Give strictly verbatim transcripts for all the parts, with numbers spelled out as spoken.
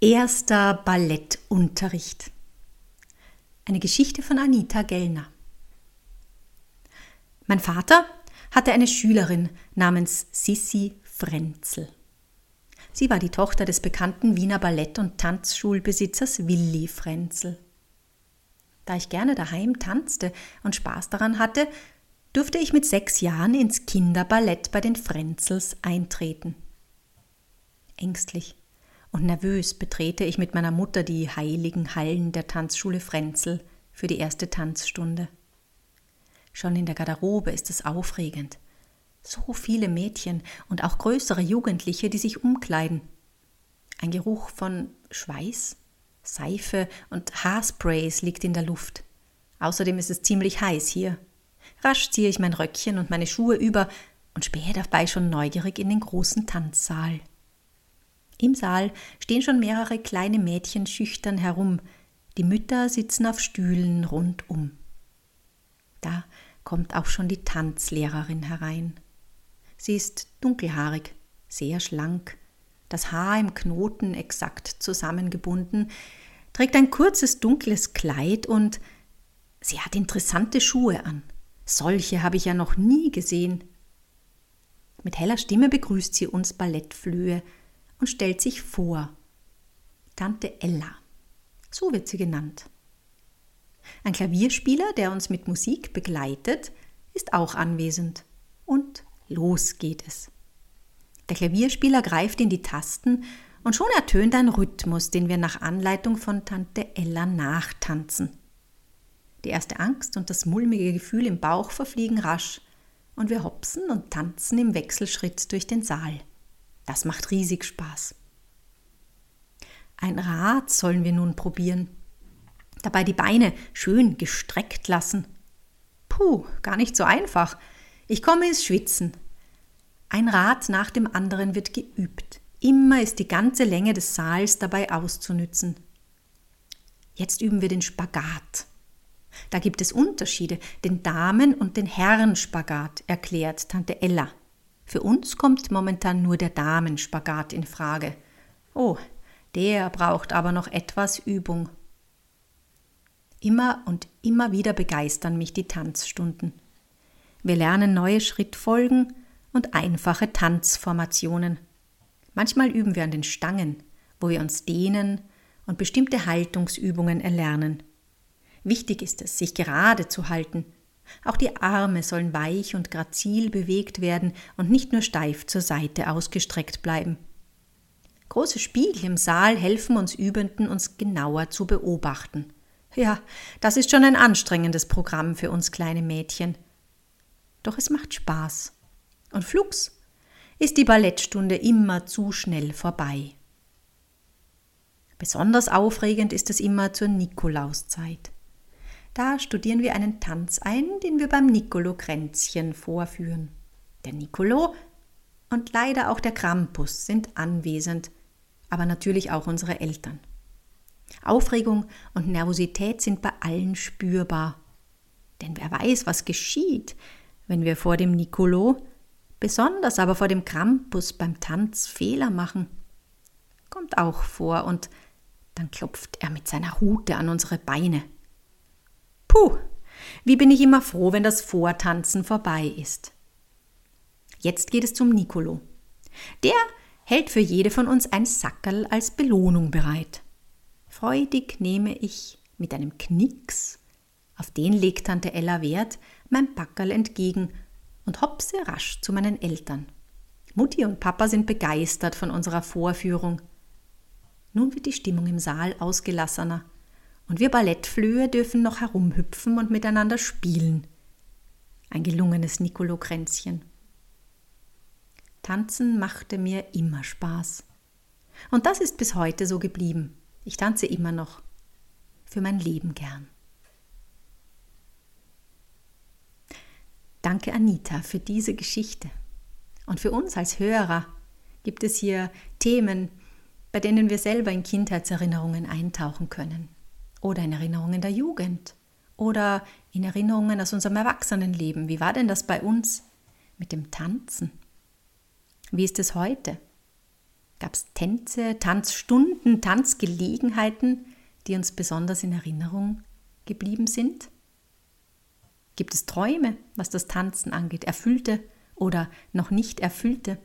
Erster Ballettunterricht. Eine Geschichte von Anita Gellner. Mein Vater hatte eine Schülerin namens Sissi Frenzel. Sie war die Tochter des bekannten Wiener Ballett- und Tanzschulbesitzers Willi Frenzel. Da ich gerne daheim tanzte und Spaß daran hatte, durfte ich mit sechs Jahren ins Kinderballett bei den Frenzels eintreten. Ängstlich und nervös betrete ich mit meiner Mutter die heiligen Hallen der Tanzschule Frenzel für die erste Tanzstunde. Schon in der Garderobe ist es aufregend. So viele Mädchen und auch größere Jugendliche, die sich umkleiden. Ein Geruch von Schweiß, Seife und Haarsprays liegt in der Luft. Außerdem ist es ziemlich heiß hier. Rasch ziehe ich mein Röckchen und meine Schuhe über und spähe dabei schon neugierig in den großen Tanzsaal. Im Saal stehen schon mehrere kleine Mädchen schüchtern herum. Die Mütter sitzen auf Stühlen rundum. Da kommt auch schon die Tanzlehrerin herein. Sie ist dunkelhaarig, sehr schlank, das Haar im Knoten exakt zusammengebunden, trägt ein kurzes dunkles Kleid und sie hat interessante Schuhe an. Solche habe ich ja noch nie gesehen. Mit heller Stimme begrüßt sie uns Ballettflöhe und stellt sich vor. Tante Ella, so wird sie genannt. Ein Klavierspieler, der uns mit Musik begleitet, ist auch anwesend. Und los geht es. Der Klavierspieler greift in die Tasten und schon ertönt ein Rhythmus, den wir nach Anleitung von Tante Ella nachtanzen. Die erste Angst und das mulmige Gefühl im Bauch verfliegen rasch und wir hopsen und tanzen im Wechselschritt durch den Saal. Das macht riesig Spaß. Ein Rad sollen wir nun probieren. Dabei die Beine schön gestreckt lassen. Puh, gar nicht so einfach. Ich komme ins Schwitzen. Ein Rad nach dem anderen wird geübt. Immer ist die ganze Länge des Saals dabei auszunützen. Jetzt üben wir den Spagat. Da gibt es Unterschiede, den Damen- und den Herrenspagat, erklärt Tante Ella. Für uns kommt momentan nur der Damenspagat in Frage. Oh, der braucht aber noch etwas Übung. Immer und immer wieder begeistern mich die Tanzstunden. Wir lernen neue Schrittfolgen und einfache Tanzformationen. Manchmal üben wir an den Stangen, wo wir uns dehnen und bestimmte Haltungsübungen erlernen. Wichtig ist es, sich gerade zu halten. Auch die Arme sollen weich und grazil bewegt werden und nicht nur steif zur Seite ausgestreckt bleiben. Große Spiegel im Saal helfen uns Übenden, uns genauer zu beobachten. Ja, das ist schon ein anstrengendes Programm für uns kleine Mädchen. Doch es macht Spaß. Und flugs ist die Ballettstunde immer zu schnell vorbei. Besonders aufregend ist es immer zur Nikolauszeit. Da studieren wir einen Tanz ein, den wir beim Nicolo-Kränzchen vorführen. Der Nicolo und leider auch der Krampus sind anwesend, aber natürlich auch unsere Eltern. Aufregung und Nervosität sind bei allen spürbar. Denn wer weiß, was geschieht, wenn wir vor dem Nicolo, besonders aber vor dem Krampus beim Tanz Fehler machen. Kommt auch vor und dann klopft er mit seiner Rute an unsere Beine. Puh, wie bin ich immer froh, wenn das Vortanzen vorbei ist. Jetzt geht es zum Nicolo. Der hält für jede von uns ein Sackerl als Belohnung bereit. Freudig nehme ich mit einem Knicks, auf den legt Tante Ella Wert, mein Packerl entgegen und hopse rasch zu meinen Eltern. Mutti und Papa sind begeistert von unserer Vorführung. Nun wird die Stimmung im Saal ausgelassener. Und wir Ballettflöhe dürfen noch herumhüpfen und miteinander spielen. Ein gelungenes Nicolo-Kränzchen. Tanzen machte mir immer Spaß. Und das ist bis heute so geblieben. Ich tanze immer noch. Für mein Leben gern. Danke Anita für diese Geschichte. Und für uns als Hörer gibt es hier Themen, bei denen wir selber in Kindheitserinnerungen eintauchen können. Oder in Erinnerungen der Jugend. Oder in Erinnerungen aus unserem Erwachsenenleben. Wie war denn das bei uns mit dem Tanzen? Wie ist es heute? Gab es Tänze, Tanzstunden, Tanzgelegenheiten, die uns besonders in Erinnerung geblieben sind? Gibt es Träume, was das Tanzen angeht, erfüllte oder noch nicht erfüllte?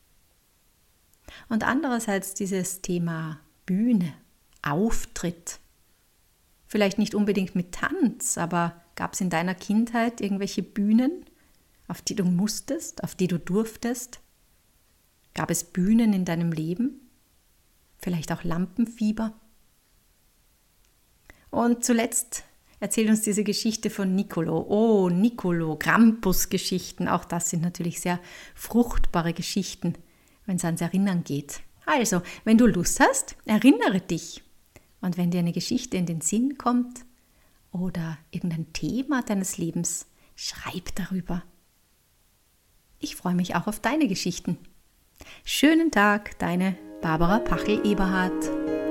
Und andererseits dieses Thema Bühne, Auftritt. Vielleicht nicht unbedingt mit Tanz, aber gab es in deiner Kindheit irgendwelche Bühnen, auf die du musstest, auf die du durftest? Gab es Bühnen in deinem Leben? Vielleicht auch Lampenfieber? Und zuletzt erzählt uns diese Geschichte von Niccolò. Oh, Niccolò, Krampus-Geschichten. Auch das sind natürlich sehr fruchtbare Geschichten, wenn es ans Erinnern geht. Also, wenn du Lust hast, erinnere dich. Und wenn dir eine Geschichte in den Sinn kommt oder irgendein Thema deines Lebens, schreib darüber. Ich freue mich auch auf deine Geschichten. Schönen Tag, deine Barbara Pachel-Eberhardt.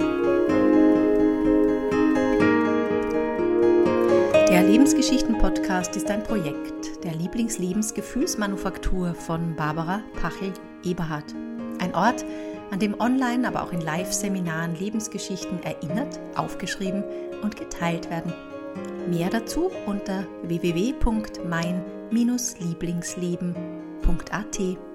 Der Lebensgeschichten-Podcast ist ein Projekt der Lieblingslebensgefühlsmanufaktur von Barbara Pachel-Eberhardt. Ein Ort, an dem online, aber auch in Live-Seminaren Lebensgeschichten erinnert, aufgeschrieben und geteilt werden. Mehr dazu unter w w w punkt mein Lieblingsleben punkt a t.